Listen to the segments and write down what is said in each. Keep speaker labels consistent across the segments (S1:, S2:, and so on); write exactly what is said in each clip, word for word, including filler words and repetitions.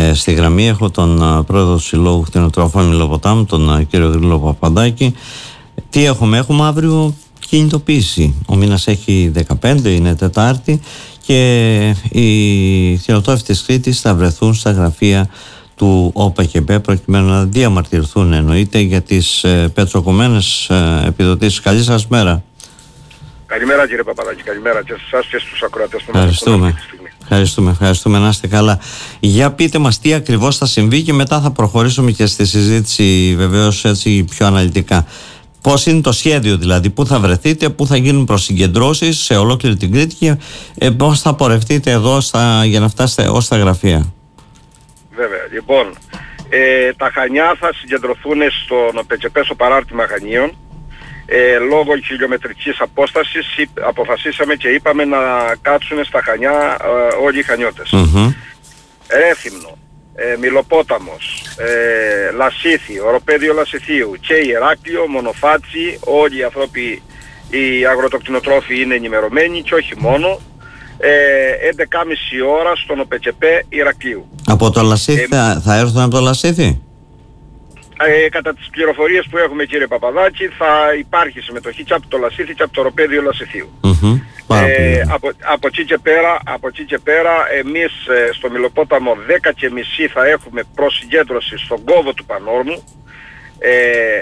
S1: Ε, στη γραμμή έχω τον uh, πρόεδρο του Συλλόγου Κτηνοτρόφων Υλοποτάμου, τον uh, κύριο Γρήλο Παπαδάκη. Τι έχουμε, έχουμε αύριο κινητοποίηση. Ο μήνας έχει δεκαπέντε, είναι Τετάρτη, και οι κτηνοτρόφοι της Κρήτης θα βρεθούν στα γραφεία του ΟΠΕΚΕΠΕ προκειμένου να διαμαρτυρηθούν, εννοείται, για τις ε, πετροκομμένες ε, επιδοτήσεις. Καλή σας μέρα.
S2: Καλημέρα κύριε Παπαδάκη, καλημέρα και σε εσάς και στους ακροατές των
S1: Ευχαριστούμε. Ευχαριστούμε, ευχαριστούμε, να είστε καλά. Για πείτε μας τι ακριβώς θα συμβεί και μετά θα προχωρήσουμε και στη συζήτηση βεβαίως έτσι πιο αναλυτικά. Πώς είναι το σχέδιο δηλαδή, πού θα βρεθείτε, πού θα γίνουν προσυγκεντρώσεις σε ολόκληρη την Κρήτη και ε, πώς θα πορευτείτε εδώ στα, για να φτάσετε ως τα γραφεία.
S2: Βέβαια, λοιπόν, ε, τα Χανιά θα συγκεντρωθούν στον ΟΠΕΚΕΠΕ, στο παράρτημα Χανίων. Ε, λόγω χιλιομετρικής απόστασης αποφασίσαμε και είπαμε να κάτσουν στα Χανιά ε, όλοι οι Χανιώτες. Mm-hmm. Ρέθυμνο, ε, Μιλοπόταμος, ε, Λασίθι, Οροπέδιο Λασιθίου και Ηράκλειο, Μονοφάτσι, όλοι οι άνθρωποι, οι αγροτοκτηνοτρόφοι είναι ενημερωμένοι και όχι μόνο. Ε, έντεκα και μισή ώρα στον ΟΠΕΚΕΠΕ Ηρακλείου. Από το Λασίθι, ε,
S1: θα, θα έρθουν από το Λασίθι?
S2: Ε, κατά τις πληροφορίες που έχουμε κύριε Παπαδάκη, θα υπάρχει συμμετοχή και από το Λασίθι και από το Οροπέδιο Λασιθίου. Mm-hmm. Ε, από, από, εκεί και πέρα, από εκεί και πέρα εμείς ε, στο Μιλοπόταμο δέκα και μισή θα έχουμε προσυγκέντρωση στον κόβο του Πανόρμου. Ε,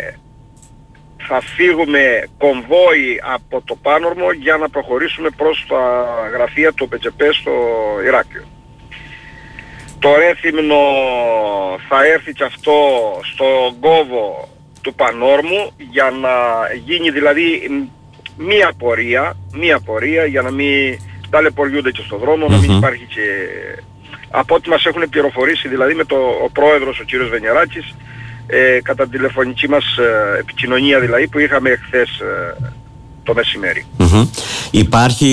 S2: θα φύγουμε κομβόι από το Πάνορμο για να προχωρήσουμε προς τα γραφεία του ΟΠΕΚΕΠΕ στο Ηράκλειο. Το Ρέθυμνο θα έρθει και αυτό στον κόβο του Πανόρμου για να γίνει δηλαδή μία πορεία, μία πορεία για να μην ταλαιπωριούνται και στον δρόμο, mm-hmm. να μην υπάρχει και... Από ό,τι μας έχουν πληροφορήσει δηλαδή με το, ο πρόεδρος ο κύριος Βενιαράκης, ε, κατά την τηλεφωνική μας ε, επικοινωνία δηλαδή που είχαμε εχθές ε, το μεσημέρι.
S1: Mm-hmm. Υπάρχει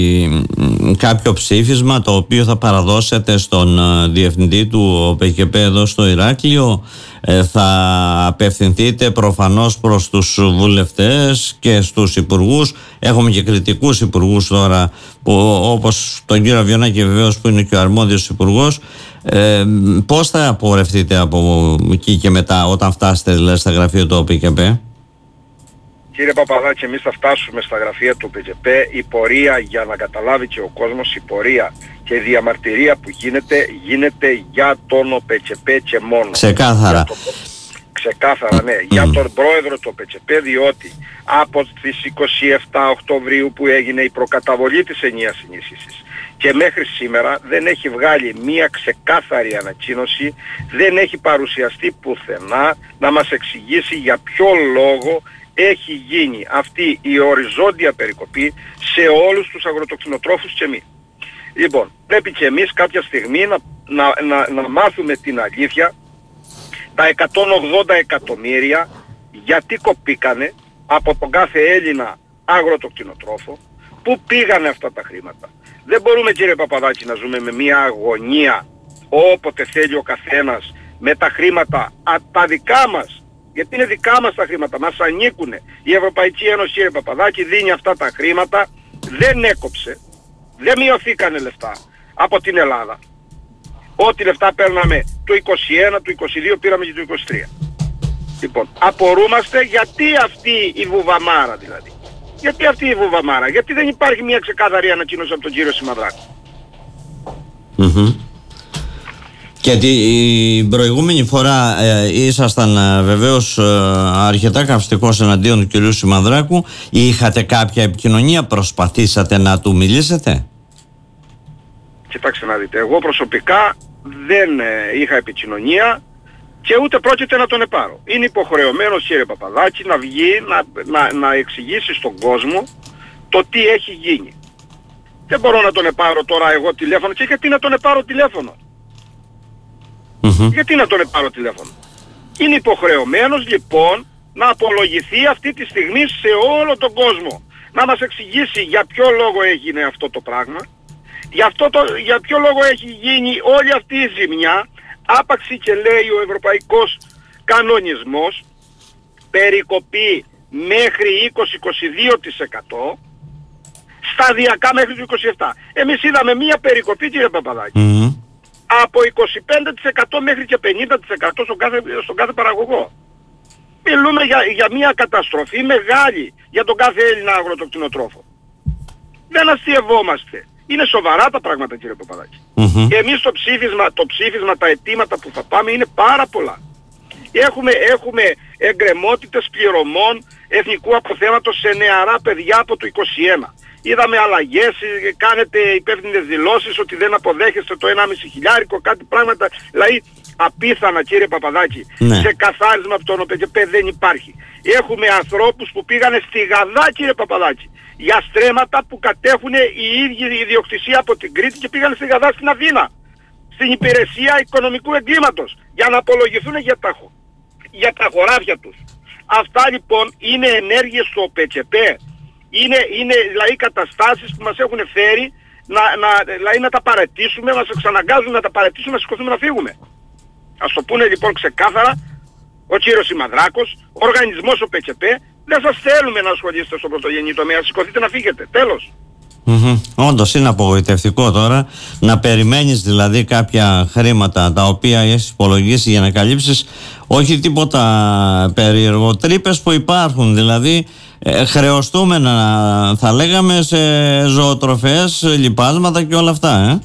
S1: κάποιο ψήφισμα το οποίο θα παραδώσετε στον uh, διευθυντή του ΟΠΕΚΕΠΕ εδώ στο Ηράκλειο? Ε, θα απευθυνθείτε προφανώς προς τους βουλευτές και στους υπουργούς? Έχουμε και κριτικούς υπουργούς τώρα, που, όπως τον κύριο Βιονάκη βεβαίως, που είναι και ο αρμόδιος υπουργός. Ε, πώς θα απορρευτείτε από εκεί και μετά, όταν φτάσετε δηλαδή στα γραφεία του ΟΠΕΚΕΠΕ?
S2: Κύριε Παπαδάκη, εμείς θα φτάσουμε στα γραφεία του ΟΠΕΚΕΠΕ. Η πορεία, για να καταλάβει και ο κόσμος, η πορεία και η διαμαρτυρία που γίνεται, γίνεται για τον ΟΠΕΚΕΠΕ και μόνο.
S1: Ξεκάθαρα.
S2: Το... Ξεκάθαρα, ναι. Mm. Για τον πρόεδρο του ΟΠΕΚΕΠΕ, διότι από τις είκοσι επτά Οκτωβρίου που έγινε η προκαταβολή της ενιαίας συνείσχυσης και μέχρι σήμερα δεν έχει βγάλει μία ξεκάθαρη ανακοίνωση, δεν έχει παρουσιαστεί πουθενά να μας εξηγήσει για ποιο λόγο έχει γίνει αυτή η οριζόντια περικοπή σε όλους τους αγροτοκτηνοτρόφους και μη. Λοιπόν, πρέπει και εμείς κάποια στιγμή να, να, να, να μάθουμε την αλήθεια, τα εκατόν ογδόντα εκατομμύρια γιατί κοπήκανε από τον κάθε Έλληνα αγροτοκτηνοτρόφο, πού πήγανε αυτά τα χρήματα. Δεν μπορούμε κύριε Παπαδάκη να ζούμε με μια αγωνία όποτε θέλει ο καθένας με τα χρήματα α, τα δικά μας. Γιατί είναι δικά μας τα χρήματα, μας ανήκουν. Η Ευρωπαϊκή Ένωση, κύριε Παπαδάκη, δίνει αυτά τα χρήματα, δεν έκοψε, δεν μειωθήκανε λεφτά από την Ελλάδα. Ό,τι λεφτά παίρναμε το είκοσι ένα, το είκοσι δύο, πήραμε και το είκοσι τρία. Λοιπόν, απορούμαστε γιατί αυτή η βουβαμάρα δηλαδή. Γιατί αυτή η βουβαμάρα, γιατί δεν υπάρχει μια ξεκάθαρη ανακοίνωση από τον κύριο Σιμαδράκη.
S1: Mm-hmm. Και την προηγούμενη φορά ε, ήσασταν ε, βεβαίως ε, αρκετά καυστικός εναντίον του κυρίου Σιμαδράκου. Είχατε κάποια επικοινωνία, προσπαθήσατε να του μιλήσετε?
S2: Κοιτάξτε να δείτε, εγώ προσωπικά δεν ε, είχα επικοινωνία και ούτε πρόκειται να τον επάρω. Είναι υποχρεωμένος κύριε Παπαδάκη να βγει, να, να, να εξηγήσει στον κόσμο το τι έχει γίνει. Δεν μπορώ να τον επάρω τώρα εγώ τηλέφωνο, και γιατί να τον επάρω τηλέφωνο. Mm-hmm. Γιατί να τον πάρω τηλέφωνο. Είναι υποχρεωμένος λοιπόν να απολογηθεί αυτή τη στιγμή σε όλο τον κόσμο. Να μας εξηγήσει για ποιο λόγο έγινε αυτό το πράγμα, για, αυτό το, για ποιο λόγο έχει γίνει όλη αυτή η ζημιά, άπαξι και λέει ο ευρωπαϊκός κανονισμός, περικοπή μέχρι είκοσι με είκοσι δύο τοις εκατό, σταδιακά μέχρι το είκοσι επτά. Εμείς είδαμε μία περικοπή κύριε Παπαδάκη. Mm-hmm. από είκοσι πέντε τοις εκατό μέχρι και πενήντα τοις εκατό στον κάθε, στον κάθε παραγωγό. Μιλούμε για, για μια καταστροφή μεγάλη για τον κάθε Έλληνα αγροτοκτηνοτρόφο. Δεν αστειευόμαστε. Είναι σοβαρά τα πράγματα, κύριε Παπαδάκη.
S1: Mm-hmm.
S2: Εμείς το ψήφισμα, το ψήφισμα, τα αιτήματα που θα πάμε είναι πάρα πολλά. Έχουμε, έχουμε εγκρεμότητες πληρωμών εθνικού αποθέματος σε νεαρά παιδιά από το είκοσι ένα. Είδαμε αλλαγές, κάνετε υπεύθυνες δηλώσεις ότι δεν αποδέχεστε το ενάμιση χιλιάρικο, κάτι πράγματα, δηλαδή απίθανα, κύριε Παπαδάκη.
S1: Ναι.
S2: Σε καθάρισμα από τον ΟΠΕΚΕΠ δεν υπάρχει. Έχουμε ανθρώπους που πήγανε στη Γαδά, κύριε Παπαδάκη, για στρέμματα που κατέχουν οι ίδιοι η ιδιοκτησία από την Κρήτη και πήγανε στη Γαδά στην Αθήνα, στην υπηρεσία οικονομικού εγκλήματος, για να απολογηθούν για τα, για τα χωράφια τους. Αυτά λοιπόν είναι ενέργειες του ΟΠΕΚΕΠ. Είναι, είναι δηλαδή καταστάσεις που μας έχουν φέρει να, να, δηλαδή να τα παραιτήσουμε, μας εξαναγκάζουν να τα παραιτήσουμε, να σηκωθούμε να φύγουμε. Ας το πούνε λοιπόν ξεκάθαρα ο κύριος Σιμαδράκος, ο οργανισμός ΟΠΕΚΕΠ, δεν σας θέλουμε να ασχολείστε στο πρωτογενή τομέα, σηκωθείτε να φύγετε, τέλος.
S1: Mm-hmm. Όντως είναι απογοητευτικό τώρα να περιμένεις δηλαδή κάποια χρήματα τα οποία έχεις υπολογίσει για να καλύψεις όχι τίποτα περίεργο, τρύπες που υπάρχουν δηλαδή ε, χρεωστούμενα θα λέγαμε σε ζωοτροφές, λιπάσματα και όλα αυτά ε.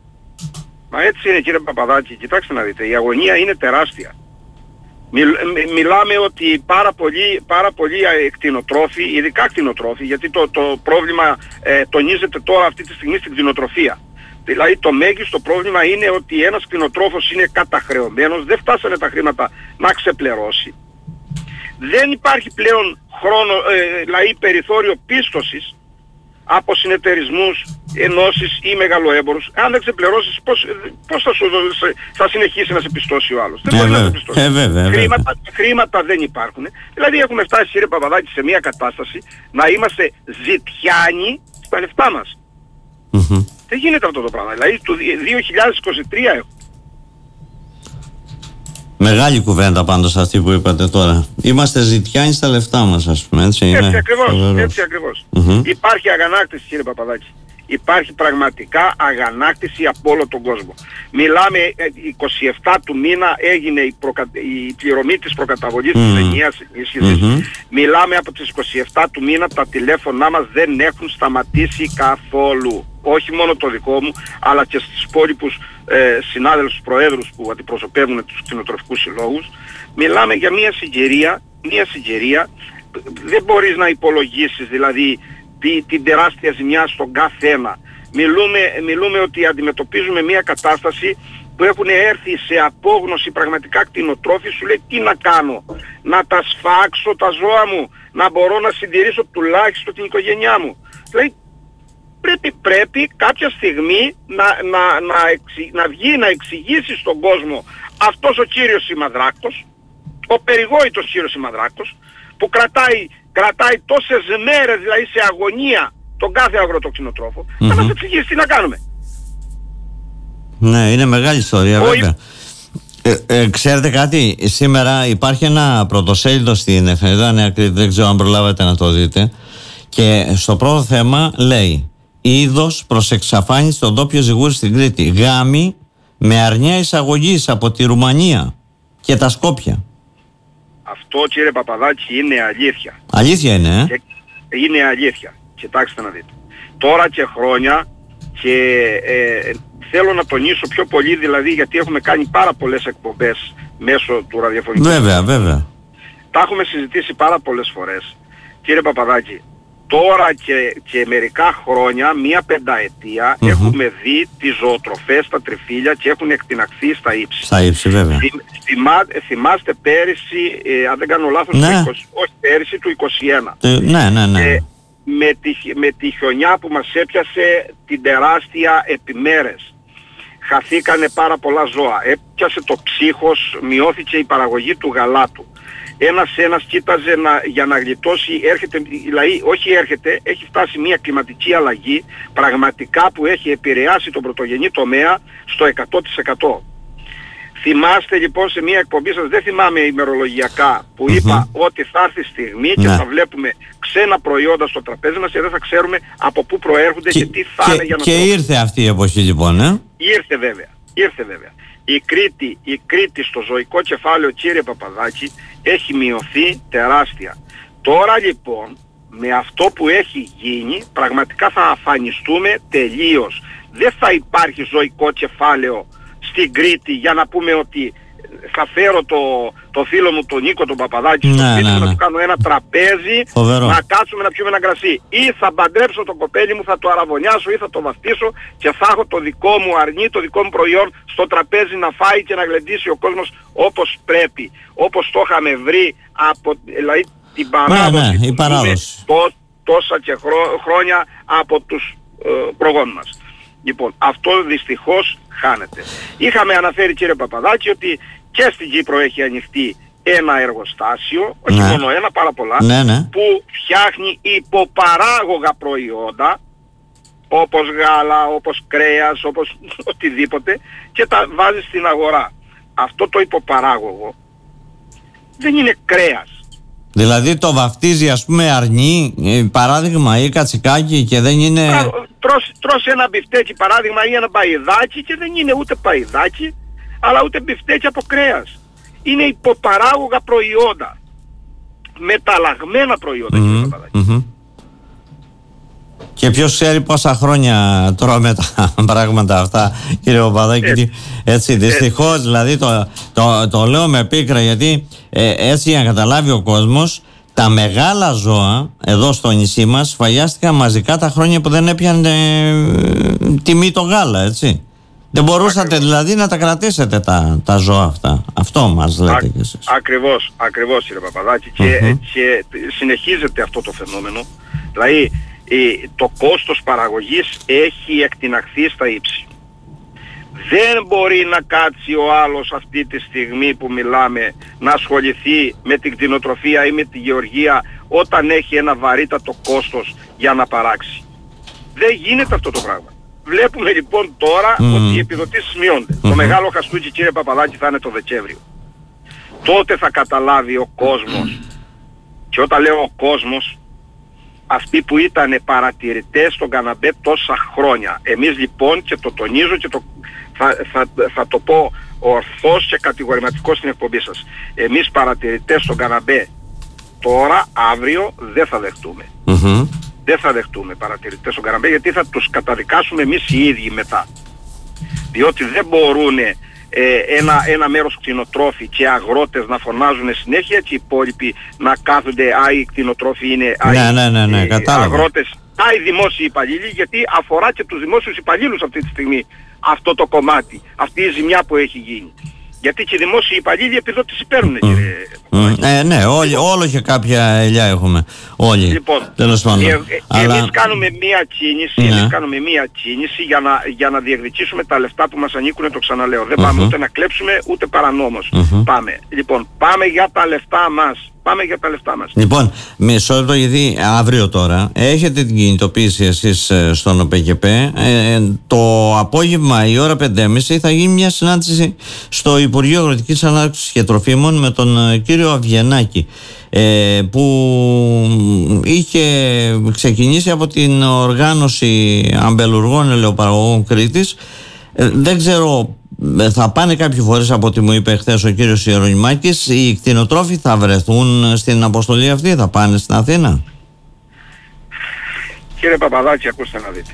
S2: Μα έτσι είναι, κύριε Παπαδάκη, κοιτάξτε να δείτε, η αγωνία είναι τεράστια. Μιλ, μιλάμε ότι πάρα πολλοί, πάρα πολλοί κτηνοτρόφοι, ειδικά κτηνοτρόφοι, γιατί το, το πρόβλημα ε, τονίζεται τώρα αυτή τη στιγμή στην κτηνοτροφία. Δηλαδή το μέγιστο πρόβλημα είναι ότι ένας κτηνοτρόφος είναι καταχρεωμένος, δεν φτάσανε τα χρήματα να ξεπληρώσει. Δεν υπάρχει πλέον χρόνο, ε, δηλαδή περιθώριο πίστοσης από συνεταιρισμούς, ενώσεις ή μεγαλοέμπορους. Αν δεν ξεπληρώσεις, πώς, πώς θα, σου, θα συνεχίσει να σε πιστώσει ο άλλος? Δεν μπορεί να σε πιστώσει.
S1: Ε, βέβαια,
S2: χρήματα,
S1: βέβαια.
S2: χρήματα δεν υπάρχουν. Δηλαδή έχουμε φτάσει, κύριε Παπαδάκη, σε μια κατάσταση να είμαστε ζητιάνοι στα λεφτά μας.
S1: Mm-hmm.
S2: Δεν γίνεται αυτό το πράγμα. Δηλαδή το δύο χιλιάδες είκοσι τρία έχω.
S1: Μεγάλη κουβέντα πάντως αυτή που είπατε τώρα. Είμαστε ζητιάνοι στα λεφτά μας, ας πούμε. Έτσι,
S2: έτσι
S1: είναι
S2: ακριβώς. Έτσι ακριβώς.
S1: Mm-hmm.
S2: Υπάρχει αγανάκτηση, κύριε Παπαδάκη. Υπάρχει πραγματικά αγανάκτηση από όλο τον κόσμο. Μιλάμε, είκοσι επτά του μήνα έγινε η, προκα... η πληρωμή της προκαταβολής mm. της ενιαίας ενίσχυσης. Mm-hmm. Μιλάμε από τις είκοσι επτά του μήνα, τα τηλέφωνά μας δεν έχουν σταματήσει καθόλου. Όχι μόνο το δικό μου, αλλά και στις υπόλοιπους ε, συνάδελφους προέδρους που αντιπροσωπεύουν τους κτηνοτροφικούς συλλόγους. Μιλάμε για μια συγκυρία, μια συγκυρία, δεν μπορείς να υπολογίσεις δηλαδή τη, την τεράστια ζημιά στον κάθε ένα. Μιλούμε, μιλούμε ότι αντιμετωπίζουμε μια κατάσταση που έχουν έρθει σε απόγνωση πραγματικά κτηνοτρόφοι, σου λέει τι να κάνω, να τα σφάξω τα ζώα μου, να μπορώ να συντηρήσω τουλάχιστον την οικογένειά μου. Δηλαδή, Πρέπει, πρέπει κάποια στιγμή να, να, να, εξι, να βγει να εξηγήσει στον κόσμο αυτός ο κύριος Σιμαδράκος, ο περιβόητος κύριος Σιμαδράκος, που κρατάει, κρατάει τόσες μέρες δηλαδή σε αγωνία τον κάθε αγροτοκτηνοτρόφο, mm-hmm. να μας εξηγήσει τι να κάνουμε.
S1: Ναι, είναι μεγάλη ιστορία, ο βέβαια. Ε, ε, ξέρετε κάτι, σήμερα υπάρχει ένα πρωτοσέλιδο στην εφημερίδα Νέα Κρήτη, δεν ξέρω αν προλάβατε να το δείτε, και στο πρώτο θέμα λέει είδος προς εξαφάνιση των ντόπιων ζυγούρι στην Κρήτη. Γάμοι με αρνιά εισαγωγής από τη Ρουμανία και τα Σκόπια.
S2: Αυτό, κύριε Παπαδάκη, είναι αλήθεια.
S1: Αλήθεια είναι, ε?
S2: Και είναι αλήθεια. Κοιτάξτε να δείτε. Τώρα και χρόνια και ε, θέλω να τονίσω πιο πολύ δηλαδή γιατί έχουμε κάνει πάρα πολλές εκπομπές μέσω του ραδιοφωνικού.
S1: Βέβαια, βέβαια.
S2: Τα έχουμε συζητήσει πάρα πολλές φορές. Κύριε Παπαδάκη, τώρα και, και μερικά χρόνια, μία πενταετία, mm-hmm. έχουμε δει τις ζωοτροφές, τα τριφύλια και έχουν εκτιναχθεί στα ύψη.
S1: Στα ύψη, βέβαια.
S2: Θυμ, θυμά, θυμάστε πέρυσι, ε, αν δεν κάνω λάθος,
S1: ναι.
S2: το είκοσι, όχι πέρυσι του είκοσι ένα.
S1: Ε, ναι, ναι, ναι.
S2: Ε, με, τη, με τη χιονιά που μας έπιασε την τεράστια επιμέρες. Χαθήκανε πάρα πολλά ζώα. Έπιασε το ψύχος, μειώθηκε η παραγωγή του γαλάτου. Ένας ένας κοίταζε να, για να γλιτώσει, έρχεται, δηλαδή όχι έρχεται, έχει φτάσει μια κλιματική αλλαγή πραγματικά που έχει επηρεάσει τον πρωτογενή τομέα στο εκατό τοις εκατό. Θυμάστε λοιπόν σε μια εκπομπή σας, δεν θυμάμαι ημερολογιακά, που mm-hmm. είπα ότι θα έρθει στιγμή και ναι. θα βλέπουμε ξένα προϊόντα στο τραπέζι μας και δεν θα ξέρουμε από πού προέρχονται και, και τι θα και, είναι για να
S1: Και
S2: το...
S1: ήρθε αυτή η εποχή λοιπόν, ε?
S2: Ήρθε βέβαια. ήρθε βέβαια. Η Κρήτη, η Κρήτη στο ζωικό κεφάλαιο, κύριε Παπαδάκη, έχει μειωθεί τεράστια. Τώρα λοιπόν, με αυτό που έχει γίνει, πραγματικά θα αφανιστούμε τελείως. Δεν θα υπάρχει ζωικό κεφάλαιο στην Κρήτη για να πούμε ότι θα φέρω το, το φίλο μου τον Νίκο τον Παπαδάκη στο
S1: ναι,
S2: σπίτι
S1: ναι,
S2: μου,
S1: ναι.
S2: να του κάνω ένα τραπέζι,
S1: Φοβερό.
S2: να κάτσουμε να πιούμε ένα κρασί. Ή θα μπαντρέψω το κοπέλι μου, θα το αραβωνιάσω ή θα το βαφτίσω και θα έχω το δικό μου αρνί, το δικό μου προϊόν στο τραπέζι να φάει και να γλεντήσει ο κόσμος όπως πρέπει. Όπως το είχαμε βρει από δηλαδή, την παράδοση,
S1: ναι, η παράδοση.
S2: Τό, τόσα και χρό, χρόνια από τους ε, προγόνους μας. Λοιπόν, αυτό δυστυχώς χάνεται. Είχαμε αναφέρει, κύριε Παπαδάκη, ότι και στην Κύπρο έχει ανοιχτεί ένα εργοστάσιο, όχι
S1: ναι.
S2: μόνο ένα, πάρα πολλά,
S1: ναι, ναι.
S2: που φτιάχνει υποπαράγωγα προϊόντα, όπως γάλα, όπως κρέας, όπως οτιδήποτε, και τα βάζει στην αγορά. Αυτό το υποπαράγωγο δεν είναι κρέας.
S1: Δηλαδή το βαφτίζει, ας πούμε, αρνί, παράδειγμα, ή κατσικάκι, και δεν είναι...
S2: Τρως, τρως ένα μπιφτέκι παράδειγμα ή ένα παϊδάκι και δεν είναι ούτε παϊδάκι αλλά ούτε μπιφτέκι από κρέας. Είναι υποπαράγωγα προϊόντα. Μεταλλαγμένα προϊόντα, mm-hmm. κύριε Παπαδάκη.
S1: Mm-hmm. Και ποιος ξέρει πόσα χρόνια τρώμε τα πράγματα αυτά, κύριε Παπαδάκη. Έτσι, έτσι δυστυχώς, έτσι. Δηλαδή το, το, το λέω με πίκρα, γιατί ε, έτσι για να καταλάβει ο κόσμος, τα μεγάλα ζώα εδώ στο νησί μας σφαγιάστηκαν μαζικά τα χρόνια που δεν έπιανε ε, τιμή το γάλα, έτσι. Δεν μπορούσατε ακριβώς. Δηλαδή να τα κρατήσετε τα, τα ζώα αυτά. Αυτό μας λέτε κι εσείς.
S2: Ακριβώς, ακριβώς, κύριε Παπαδάκη.
S1: Mm-hmm.
S2: Και, και συνεχίζεται αυτό το φαινόμενο. Δηλαδή το κόστος παραγωγής έχει εκτιναχθεί στα ύψη. Δεν μπορεί να κάτσει ο άλλος αυτή τη στιγμή που μιλάμε να ασχοληθεί με την κτηνοτροφία ή με τη γεωργία όταν έχει ένα βαρύτατο κόστος για να παράξει. Δεν γίνεται αυτό το πράγμα. Βλέπουμε λοιπόν τώρα mm. ότι οι επιδοτήσεις μειώνται. Mm-hmm. Το μεγάλο χαστούκι, κύριε Παπαδάκη, θα είναι το Δεκέμβριο. Τότε θα καταλάβει ο κόσμος, και όταν λέω ο κόσμος, αυτοί που ήταν παρατηρητές στον καναμπέ τόσα χρόνια. Εμείς λοιπόν, και το τονίζω και το, θα, θα, θα το πω ορθώς και κατηγορηματικός στην εκπομπή σας, εμείς παρατηρητές στον καναμπέ τώρα, αύριο, δεν θα δεχτούμε. Mm-hmm. Δεν θα δεχτούμε παρατηρητές στον καναμπέ, γιατί θα τους καταδικάσουμε εμείς οι ίδιοι μετά. Διότι δεν μπορούν ε, ένα, ένα μέρος κτηνοτρόφοι και αγρότες να φωνάζουν συνέχεια και οι υπόλοιποι να κάθονται «Α, οι κτηνοτρόφοι είναι α,
S1: ναι, ναι, ναι, ναι,
S2: οι αγρότες, α, οι δημόσιοι υπαλλήλοι», γιατί αφορά και τους δημόσιους υπαλλήλους αυτή τη στιγμή αυτό το κομμάτι, αυτή η ζημιά που έχει γίνει. Γιατί και οι δημόσιοι υπαλλήλοι επιδότηση παίρνουν, mm. κύριε
S1: Mm. Ε, ναι, όλοι, όλο και κάποια ελιά έχουμε. Όλοι.
S2: Λοιπόν,
S1: τέλος πάντων.
S2: Ε, ε,
S1: Αλλά...
S2: εμείς κάνουμε μία κίνηση,
S1: ναι.
S2: εμείς κάνουμε μία κίνηση για να, για να διεκδικήσουμε τα λεφτά που μας ανήκουν, το ξαναλέω. Δεν mm-hmm. πάμε ούτε να κλέψουμε ούτε παρανόμως. Mm-hmm. Πάμε. Λοιπόν, πάμε για τα λεφτά μας. Πάμε για τα λεφτά μας.
S1: Λοιπόν, μισό λεπτό, γιατί αύριο τώρα έχετε την κινητοποίηση εσείς στον ΟΠΕΚΕΠ. Ε, το απόγευμα η ώρα πέντε και μισή θα γίνει μια συνάντηση στο Υπουργείο Αγροτικής Ανάπτυξης και Τροφίμων με τον κύριο Αβγενάκη, ε, που είχε ξεκινήσει από την οργάνωση αμπελουργών ελαιοπαραγωγών Κρήτης. Ε, δεν ξέρω, θα πάνε κάποιοι φορές, από ό,τι μου είπε χθες ο κύριος Ιερονιμάκης. Οι κτηνοτρόφοι θα βρεθούν στην αποστολή αυτή, θα πάνε στην Αθήνα?
S2: Κύριε Παπαδάκη, ακούστε να δείτε.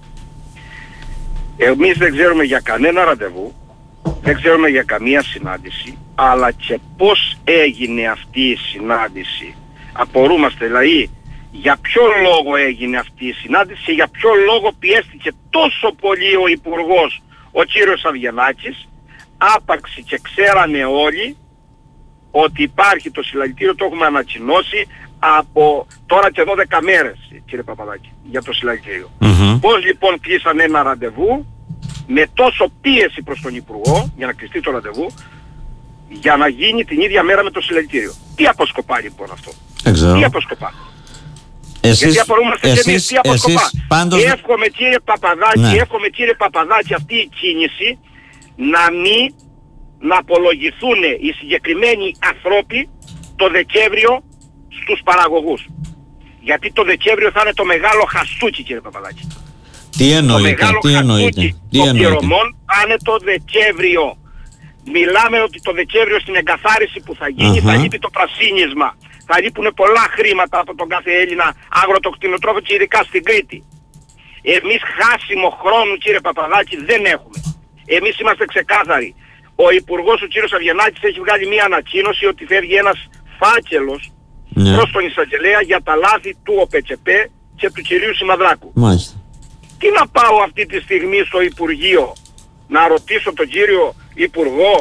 S2: Εμείς δεν ξέρουμε για κανένα ραντεβού, δεν ξέρουμε για καμία συνάντηση, αλλά και πώς έγινε αυτή η συνάντηση. Απορούμαστε δηλαδή για ποιο λόγο έγινε αυτή η συνάντηση και για ποιο λόγο πιέστηκε τόσο πολύ ο Υπουργός, ο κύριος Αβγενάκης, άπαξ και ξέρανε όλοι ότι υπάρχει το συλλαλητήριο, το έχουμε ανακοινώσει από τώρα και δώδεκα μέρες, κύριε Παπαδάκη, για το συλλαλητήριο. Mm-hmm. Πώς λοιπόν κλείσανε ένα ραντεβού με τόσο πίεση προς τον Υπουργό για να κλειστεί το ραντεβού, για να γίνει την ίδια μέρα με το συλλαλητήριο? Τι αποσκοπά λοιπόν αυτό?
S1: Ξέρω.
S2: Τι αποσκοπά?
S1: Εσείς,
S2: Γιατί απορούμαστε και εμείς τι αποσκοπά.
S1: Πάντως...
S2: Εύχομαι κύριε Παπαδάκη,
S1: ναι.
S2: εύχομαι κύριε Παπαδάκη αυτή η κίνηση να μην να απολογηθούν οι συγκεκριμένοι ανθρώποι το Δεκέμβριο στους παραγωγούς. Γιατί το Δεκέμβριο θα είναι το μεγάλο χαστούκι, κύριε Παπαδάκη.
S1: Τι εννοείται,
S2: το
S1: τι εννοείται, τι
S2: των
S1: εννοείται.
S2: πληρωμών πάνε το Δεκέμβριο. Μιλάμε ότι το Δεκέμβριο στην εγκαθάριση που θα γίνει uh-huh. θα λείπει το πρασίνισμα. Θα λείπουν πολλά χρήματα από τον κάθε Έλληνα αγροτοκτηνοτρόφο και ειδικά στην Κρήτη. Εμείς χάσιμο χρόνου, κύριε Παπαδάκη, δεν έχουμε. Εμείς είμαστε ξεκάθαροι. Ο Υπουργός, ο κύριος Αβγενάκης, έχει βγάλει μια ανακοίνωση ότι φεύγει ένας φάκελος yeah. προς τον εισαγγελέα για τα λάθη του ΟΠΕΤΣΕΠ και του κυρίου Σιμαδράκου.
S1: Μάλιστα.
S2: Τι να πάω αυτή τη στιγμή στο Υπουργείο να ρωτήσω τον κύριο Υπουργό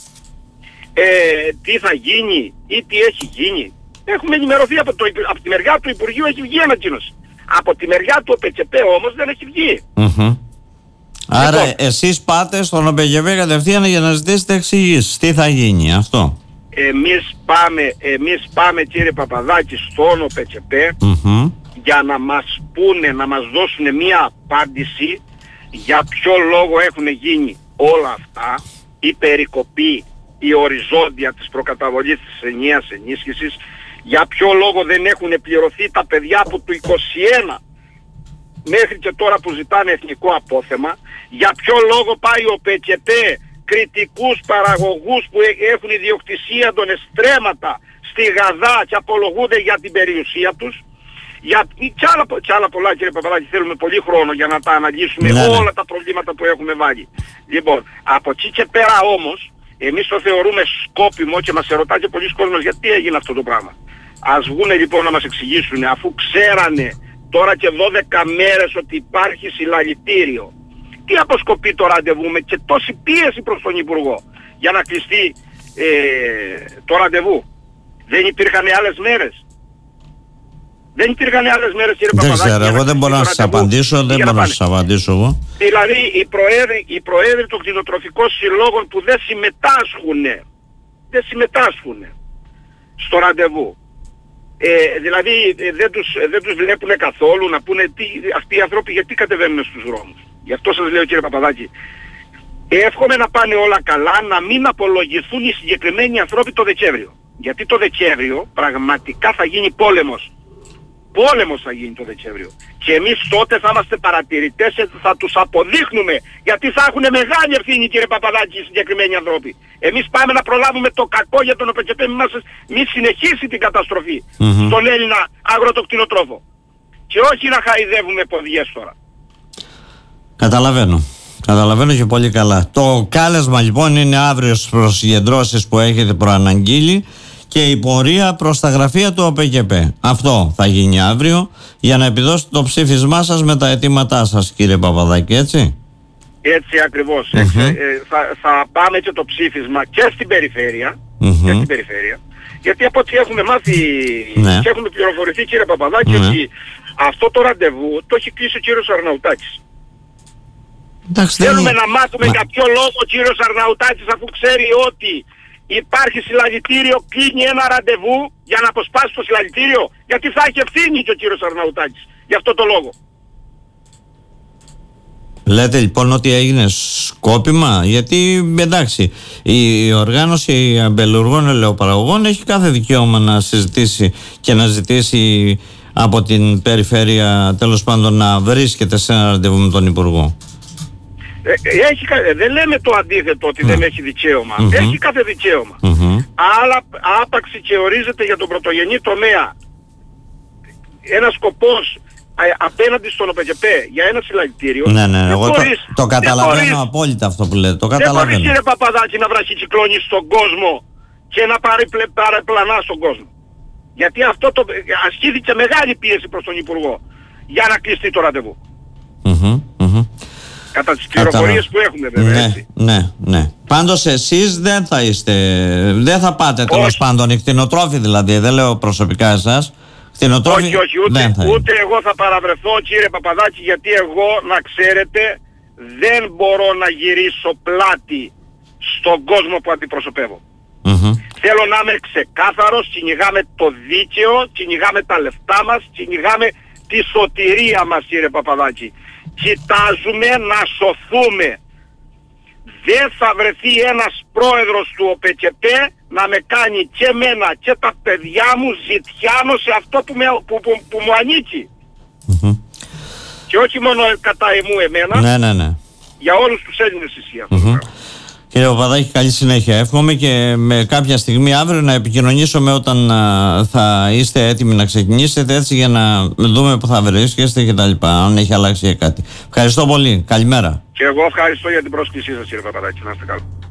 S2: ε, τι θα γίνει ή τι έχει γίνει? Έχουμε ενημερωθεί από, το, από τη μεριά του Υπουργείου, έχει βγει ανακοίνωση. Από τη μεριά του ΟΠΕΤΣΕΠ όμως δεν έχει βγει.
S1: Mm-hmm. Άρα
S2: λοιπόν,
S1: εσείς πάτε στον ΟΠΕΤΣΕΠ κατευθείαν για να ζητήσετε εξηγήσεις. Τι θα γίνει αυτό?
S2: Εμείς πάμε, εμείς πάμε κύριε Παπαδάκη στον ΟΠΕΤΣΕΠ
S1: mm-hmm. για
S2: να μας πούνε, να μας δώσουν μια απάντηση για ποιο λόγο έχουν γίνει όλα αυτά, η περικοπή, η οριζόντια της προκαταβολής της ενιαίας ενίσχυσης, για ποιο λόγο δεν έχουν πληρωθεί τα παιδιά από το είκοσι ένα μέχρι και τώρα που ζητάνε εθνικό απόθεμα, για ποιο λόγο πάει ο ΟΠΕΤΣΕΠ κριτικούς παραγωγούς που έχουν ιδιοκτησία των εστρέμματα στη Γαδά και απολογούνται για την περιουσία τους, για και άλλα, και άλλα πολλά κύριε Παπαδάκη, θέλουμε πολύ χρόνο για να τα αναλύσουμε ναι, όλα ναι. τα προβλήματα που έχουμε βάλει. Λοιπόν, από εκεί και πέρα όμως, εμείς το θεωρούμε σκόπιμο και μας ερωτά και πολλοί κόσμος γιατί έγινε αυτό το πράγμα. Ας βγούνε λοιπόν να μας εξηγήσουν, αφού ξέρανε τώρα και δώδεκα μέρες ότι υπάρχει συλλαλητήριο. Τι αποσκοπεί το ραντεβού με και τόση πίεση προς τον Υπουργό για να κλειστεί ε, το ραντεβού? Δεν υπήρχαν άλλες μέρες? Δεν υπήρχαν άλλες μέρες κύριε Παπαδάκη?
S1: Δεν ξέρω, εγώ δεν μπορώ να σας απαντήσω, δεν μπορώ να σας απαντήσω εγώ.
S2: Δηλαδή οι προέδροι, οι προέδροι των κτηνοτροφικών συλλόγων που δεν συμμετάσχουν, δεν συμμετάσχουν στο ραντεβού. Ε, δηλαδή ε, δεν, τους, ε, δεν τους βλέπουν καθόλου να πούνε τι, αυτοί οι άνθρωποι γιατί κατεβαίνουν στους δρόμους. Γι' αυτό σας λέω κύριε Παπαδάκη, εύχομαι να πάνε όλα καλά, να μην απολογηθούν οι συγκεκριμένοι ανθρώποι το Δεκέμβριο. Γιατί το Δεκέμβριο πραγματικά θα γίνει πόλεμος. Πόλεμος θα γίνει το Δεκέμβριο. Και εμείς τότε θα είμαστε παρατηρητές και θα τους αποδείχνουμε. Γιατί θα έχουν μεγάλη ευθύνη κύριε Παπαδάκη οι συγκεκριμένοι άνθρωποι. Εμείς πάμε να προλάβουμε το κακό για τον ΟΠΕΤΣΕΠ, μην συνεχίσει την καταστροφή mm-hmm. στον Έλληνα αγροτοκτηνοτρόφο. Και όχι να χαϊδεύουμε ποδιές τώρα.
S1: Καταλαβαίνω. Καταλαβαίνω και πολύ καλά. Το κάλεσμα λοιπόν είναι αύριο στις προσυγκεντρώσεις που έχετε προαναγγείλει και η πορεία προς τα γραφεία του ΟΠΕΚΕΠ. Αυτό θα γίνει αύριο για να επιδώσετε το ψήφισμά σας με τα αιτήματά σας κύριε Παπαδάκη, έτσι?
S2: Έτσι ακριβώς. Mm-hmm. Ε, ε, θα, θα πάμε και το ψήφισμα και στην περιφέρεια,
S1: mm-hmm.
S2: και στην περιφέρεια, γιατί από ό,τι έχουμε μάθει
S1: ναι.
S2: και έχουμε πληροφορηθεί κύριε Παπαδάκη ναι. ότι αυτό το ραντεβού το έχει κλείσει ο κύριος Αρναουτάκης.
S1: Εντάξει,
S2: Θέλουμε
S1: δεν...
S2: να μάθουμε Μα... για ποιο λόγο ο κύριος Αρναουτάκης, αφού ξέρει ότι υπάρχει συλλαλητήριο, κλείνει ένα ραντεβού για να αποσπάσει το συλλαλητήριο, γιατί θα έχει ευθύνη και ο κύριος Αρναουτάκης γι' αυτό το λόγο.
S1: Λέτε λοιπόν ότι έγινε σκόπιμα? Γιατί εντάξει, η οργάνωση αμπελουργών ελαιοπαραγωγών έχει κάθε δικαίωμα να συζητήσει και να ζητήσει από την περιφέρεια τέλος πάντων να βρίσκεται σε ένα ραντεβού με τον Υπουργό.
S2: Ε, έχει, δεν λέμε το αντίθετο ότι mm. δεν έχει δικαίωμα. Mm-hmm. Έχει κάθε δικαίωμα.
S1: Mm-hmm.
S2: Αλλά άπαξ και ορίζεται για τον πρωτογενή τομέα ένας σκοπός ε, απέναντι στον ΟΠΕΚΕΠ για ένα συλλαλητήριο.
S1: Ναι, ναι, εγώ
S2: χωρίς,
S1: το, το καταλαβαίνω χωρίς, απόλυτα αυτό που λέτε. Το καταλαβαίνω.
S2: Δεν μπορείς κύριε Παπαδάκη να βραχυκυκλώνει στον κόσμο και να πάρει παραπλανά στον κόσμο. Γιατί αυτό το, ασκήθηκε μεγάλη πίεση προς τον Υπουργό για να κλειστεί το ραντεβού.
S1: Mm-hmm, mm-hmm.
S2: Κατά τις πληροφορίες που έχουμε βέβαια,
S1: ναι,
S2: έτσι.
S1: Ναι, ναι. Πάντως εσείς δεν θα είστε, δεν θα πάτε τέλος πάντων, οι κτηνοτρόφοι δηλαδή, δεν λέω προσωπικά εσάς. Κτηνοτρόφοι,
S2: όχι, όχι, ούτε, ούτε εγώ θα παραβρεθώ κύριε Παπαδάκη, γιατί εγώ να ξέρετε δεν μπορώ να γυρίσω πλάτη στον κόσμο που αντιπροσωπεύω.
S1: Mm-hmm.
S2: Θέλω να είμαι ξεκάθαρος, κυνηγάμε το δίκαιο, κυνηγάμε τα λεφτά μας, κυνηγάμε τη σωτηρία μας κύριε Παπαδάκη. Κοιτάζουμε να σωθούμε. Δεν θα βρεθεί ένας πρόεδρος του ΟΠΕΚΕΠ να με κάνει και εμένα και τα παιδιά μου ζητιάνο σε αυτό που, με, που, που, που μου ανήκει.
S1: Mm-hmm.
S2: Και όχι μόνο κατά εμού εμένα,
S1: ναι, ναι, ναι.
S2: για όλους τους Έλληνες ισχύει αυτό.
S1: Mm-hmm. Κύριε Παπαδάκη, καλή συνέχεια. Εύχομαι και με κάποια στιγμή αύριο να επικοινωνήσουμε όταν α, θα είστε έτοιμοι να ξεκινήσετε, έτσι για να δούμε που θα βρίσκεστε και τα λοιπά, αν έχει αλλάξει κάτι. Ευχαριστώ πολύ. Καλημέρα.
S2: Και εγώ ευχαριστώ για την πρόσκλησή σας, κύριε Παπαδάκη. Να είστε καλά.